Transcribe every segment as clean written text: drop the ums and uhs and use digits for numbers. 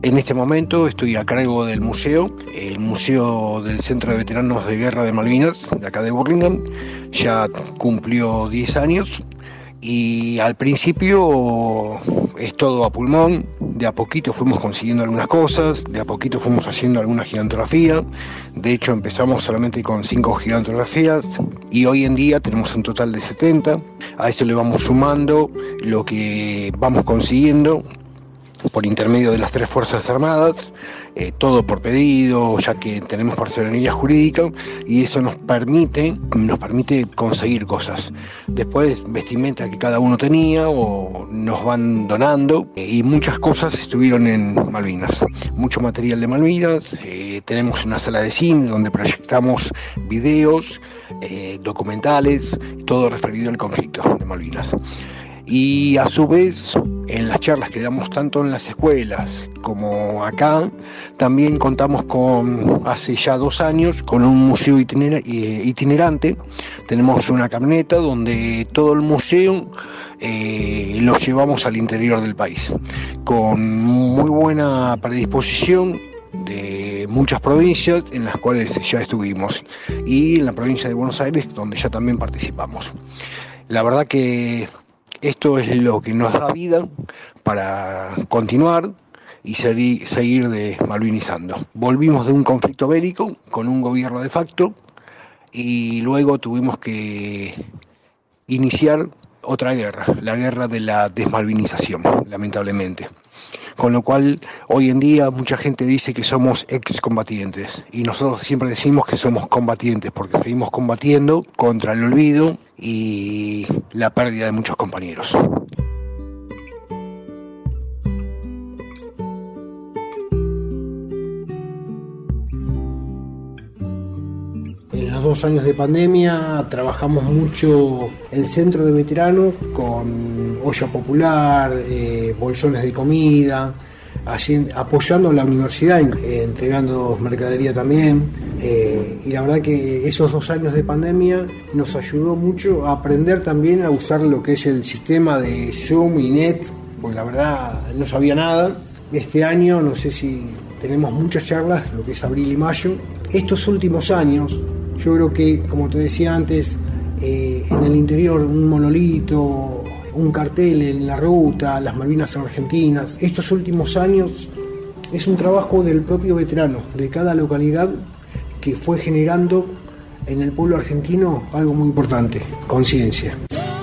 En este momento estoy a cargo del museo, el Museo del Centro de Veteranos de Guerra de Malvinas, de acá de Burlingame. Ya cumplió 10 años y al principio es todo a pulmón. De a poquito fuimos consiguiendo algunas cosas, de a poquito fuimos haciendo alguna gigantografía. De hecho empezamos solamente con 5 gigantografías y hoy en día tenemos un total de 70. A eso le vamos sumando lo que vamos consiguiendo por intermedio de las 3 Fuerzas Armadas, todo por pedido, ya que tenemos personería jurídica, y eso nos permite conseguir cosas. Después, vestimenta que cada uno tenía o nos van donando, y muchas cosas estuvieron en Malvinas. Mucho material de Malvinas, tenemos una sala de cine donde proyectamos videos, documentales, todo referido al conflicto de Malvinas. Y a su vez, en las charlas que damos tanto en las escuelas como acá, también contamos hace ya 2 años, con un museo itinerante. Tenemos una camioneta donde todo el museo lo llevamos al interior del país, con muy buena predisposición de muchas provincias en las cuales ya estuvimos, y en la provincia de Buenos Aires, donde ya también participamos. La verdad que esto es lo que nos da vida para continuar y seguir desmalvinizando. Volvimos de un conflicto bélico con un gobierno de facto y luego tuvimos que iniciar otra guerra, la guerra de la desmalvinización, lamentablemente. Con lo cual, hoy en día mucha gente dice que somos excombatientes, y nosotros siempre decimos que somos combatientes porque seguimos combatiendo contra el olvido y la pérdida de muchos compañeros. En los 2 años de pandemia trabajamos mucho el centro de veteranos con olla popular, bolsones de comida, apoyando a la universidad, entregando mercadería también. Y la verdad que esos 2 años de pandemia nos ayudó mucho a aprender también a usar lo que es el sistema de Zoom y Net, porque la verdad no sabía nada. Este año no sé si tenemos muchas charlas, lo que es abril y mayo. Estos últimos años, yo creo que, como te decía antes, en el interior un monolito, un cartel en la ruta, las Malvinas argentinas. Estos últimos años es un trabajo del propio veterano, de cada localidad, que fue generando en el pueblo argentino algo muy importante: conciencia.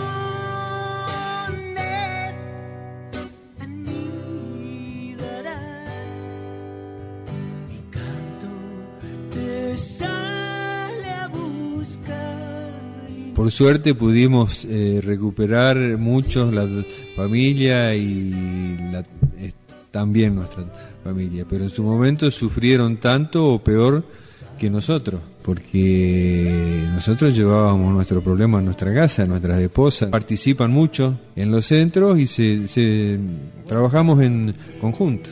Por suerte pudimos recuperar muchos, la familia y también nuestra familia, pero en su momento sufrieron tanto o peor que nosotros, porque nosotros llevábamos nuestro problema a nuestra casa, nuestras esposas participan mucho en los centros y trabajamos en conjunto.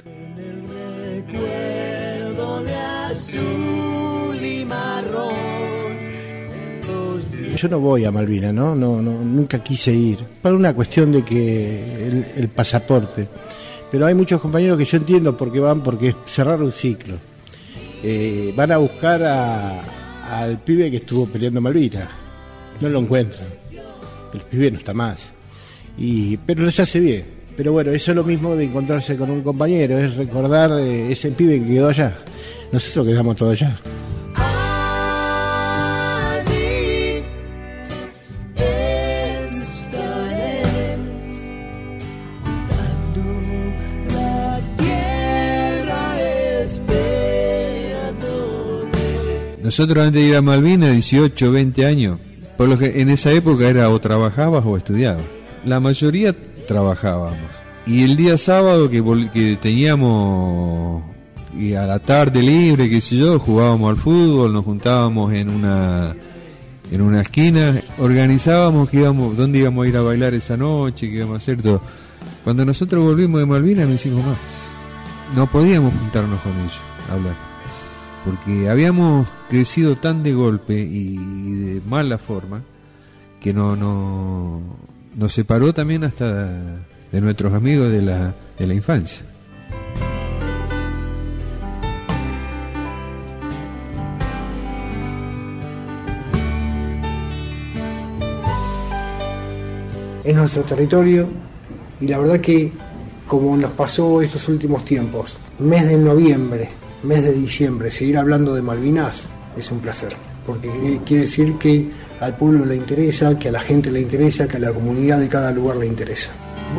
Yo no voy a Malvinas, no, nunca quise ir, por una cuestión de que el pasaporte. Pero hay muchos compañeros que yo entiendo por qué van, porque es cerrar un ciclo. Van a buscar al pibe que estuvo peleando Malvinas, no lo encuentran, el pibe no está más, pero les hace bien. Pero bueno, eso es lo mismo de encontrarse con un compañero, es recordar ese pibe que quedó allá. Nosotros quedamos todos allá. Nosotros antes de ir a Malvinas, 18, 20 años, por lo que en esa época era o trabajabas o estudiabas. La mayoría trabajábamos. Y el día sábado que teníamos y a la tarde libre, qué sé yo, jugábamos al fútbol, nos juntábamos en una esquina, organizábamos dónde íbamos a ir a bailar esa noche, qué íbamos a hacer todo. Cuando nosotros volvimos de Malvinas no hicimos más. No podíamos juntarnos con ellos a hablar, porque habíamos crecido tan de golpe y de mala forma que nos separó también hasta de nuestros amigos de la infancia. es nuestro territorio, y la verdad que, como nos pasó estos últimos tiempos, mes de noviembre, mes de diciembre, seguir hablando de Malvinas es un placer, porque quiere decir que al pueblo le interesa, que a la gente le interesa, que a la comunidad de cada lugar le interesa.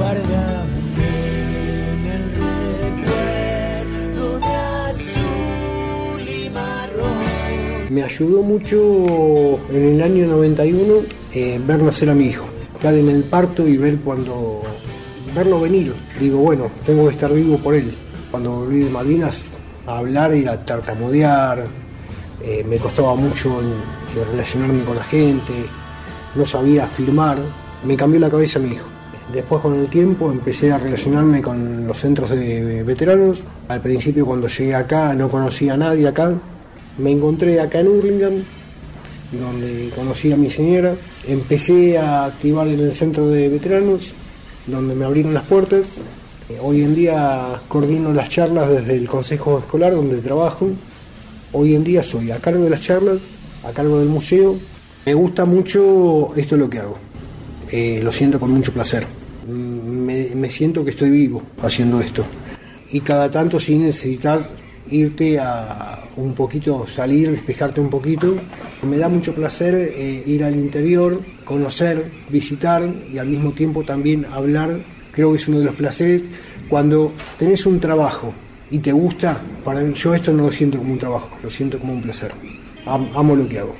Me ayudó mucho en el año 91 ver nacer a mi hijo, estar en el parto y verlo venir. Digo, bueno, tengo que estar vivo por él. Cuando volví de Malvinas, a hablar y a tartamudear, me costaba mucho relacionarme con la gente, no sabía firmar, me cambió la cabeza mi hijo. Después, con el tiempo, empecé a relacionarme con los centros de veteranos. Al principio, cuando llegué acá, no conocía a nadie acá. Me encontré acá en Hurlingham, donde conocí a mi señora. Empecé a activar en el centro de veteranos, donde me abrieron las puertas. Hoy en día coordino las charlas desde el consejo escolar donde trabajo. Hoy en día soy a cargo de las charlas, a cargo del museo. Me gusta mucho esto lo que hago. Lo siento con mucho placer. Me siento que estoy vivo haciendo esto. Y cada tanto, si necesitas irte a un poquito, salir, despejarte un poquito. Me da mucho placer ir al interior, conocer, visitar y al mismo tiempo también hablar. Creo que es uno de los placeres cuando tenés un trabajo y te gusta. Para mí, yo esto no lo siento como un trabajo, lo siento como un placer. Amo lo que hago.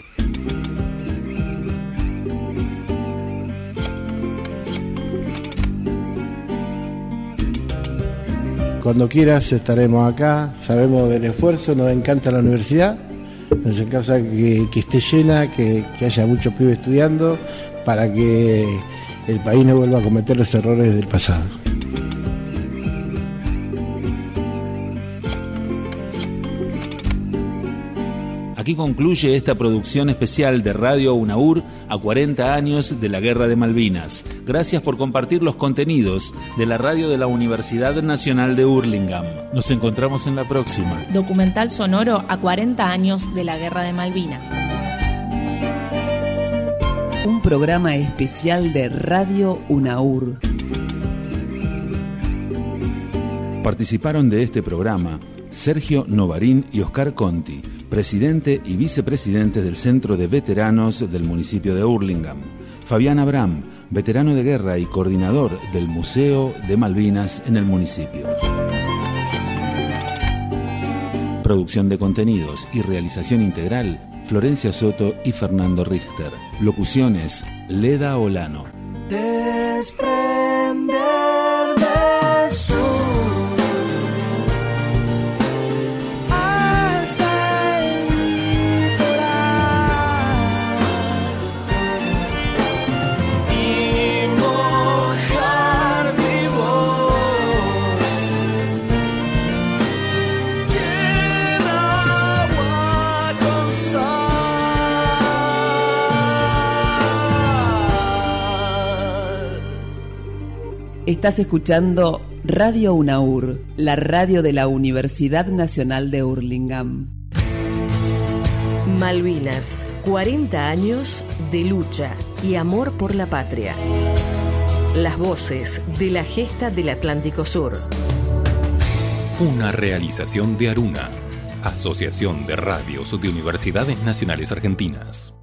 Cuando quieras estaremos acá, sabemos del esfuerzo, nos encanta la universidad, nos encanta que esté llena, que haya muchos pibes estudiando, para que el país no vuelva a cometer los errores del pasado. Aquí concluye esta producción especial de Radio UNAUR a 40 años de la Guerra de Malvinas. Gracias por compartir los contenidos de la radio de la Universidad Nacional de Hurlingham. Nos encontramos en la próxima. Documental sonoro a 40 años de la Guerra de Malvinas. Un programa especial de Radio UNAUR. Participaron de este programa Sergio Novarín y Oscar Conti, presidente y vicepresidente del Centro de Veteranos del municipio de Hurlingham. Fabián Abraham, veterano de guerra y coordinador del Museo de Malvinas en el municipio. Producción de contenidos y realización integral, Florencia Soto y Fernando Richter. Locuciones, Leda Olano. Desprender del sur hasta el litoral y mojar mi voz en agua con sal. Estás escuchando Radio UNAUR, la radio de la Universidad Nacional de Hurlingham. Malvinas, 40 años de lucha y amor por la patria. Las voces de la gesta del Atlántico Sur. Una realización de Aruna, Asociación de Radios de Universidades Nacionales Argentinas.